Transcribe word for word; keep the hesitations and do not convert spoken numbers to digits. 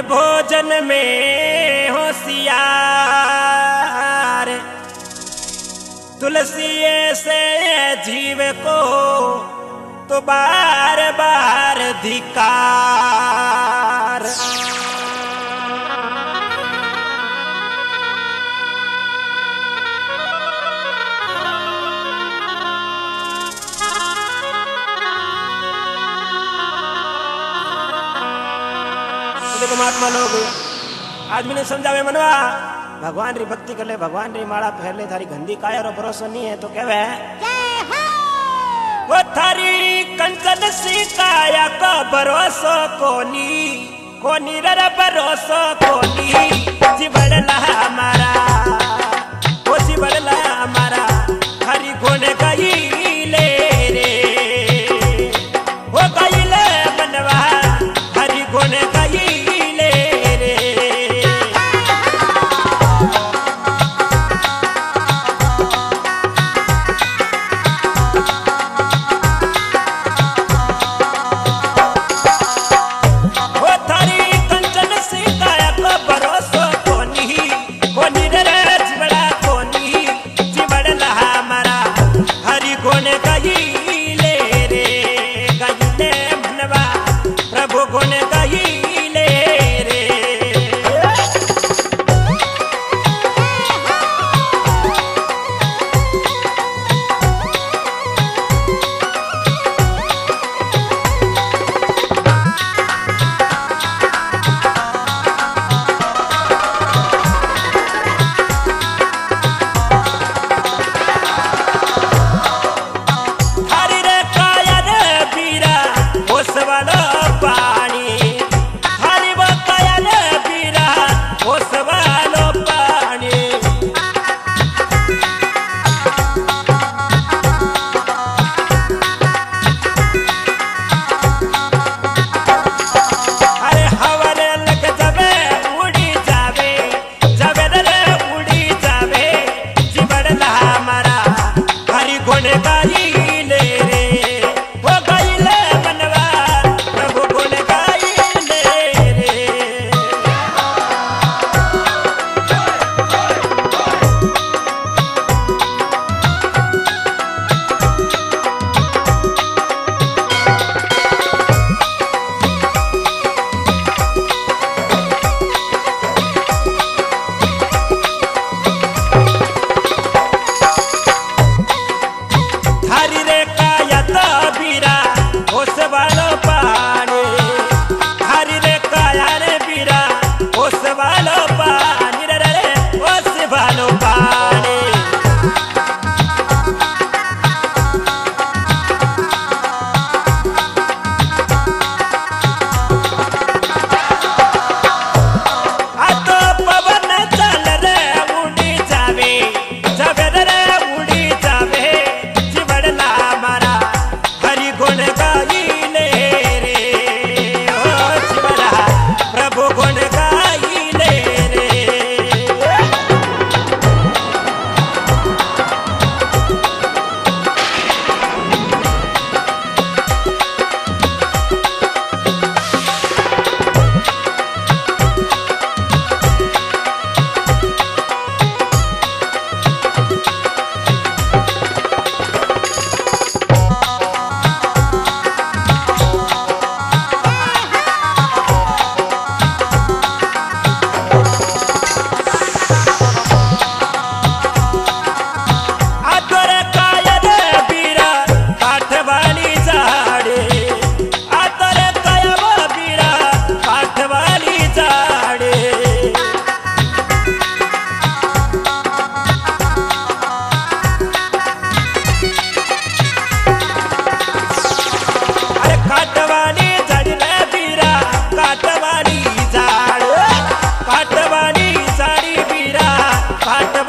अरे भोजन में होशियार तुलसी से जीव को तो बार बार धिकार। देखो महात्मा लोग आज मैंने समझावे मनवा भगवान री भक्ति कर ले, भगवान री माला पहन ले, थारी गंदी काया और भरोसा नहीं है तो कहवे वो थारी कंचन सी काया का भरोसा कोनी कोनी रे भरोसा कोनी जीवड़ला हमारा वो जीवड़ला हमारा हरि गुण गई ले रे वो गई ले बनवा हरि गुण गई ले रे। वो थारी कंचन सी काया को भरोसा कोनी कोनी रे जीवड़ा कोनी जीवड़ला हमारा हरि गुण गई ले रे गई ले बनवा प्रभु गुण गई ले रे। हरि रे काया रे बीरा होस वाला पानी हरि वो काया रे बीरा होस वाला पानी। अरे हवारे लग जावे उड़ी जावे जावे रे उड़ी जावे जीवड़ला हमारा हरि गुण गाई ले रे वो गाई ले बनवा प्रभु गुण गाई ले रे। हरि रे काया तो बीरा होस वालो पानी हरि रे काया रे बीरा होस वालो पानी रे रे होस वालो पानी। आ तो पवन चल रे उड़ी जावे जावे रे उड़ी जावे जीवड़ला हमारा हरि गुण गाई ले रे ओ जीवड़ा प्रभु गुण गाई ले रे। आ तोरे काया रे बीरा काठ वाली झाड़े आ तोरे काया वो बीरा काठ वाली झाड़े। अरे काठ वाली झाड़ रे बीरा काठ वाली झाड़ काठ वाली झाड़ी बीरा काठ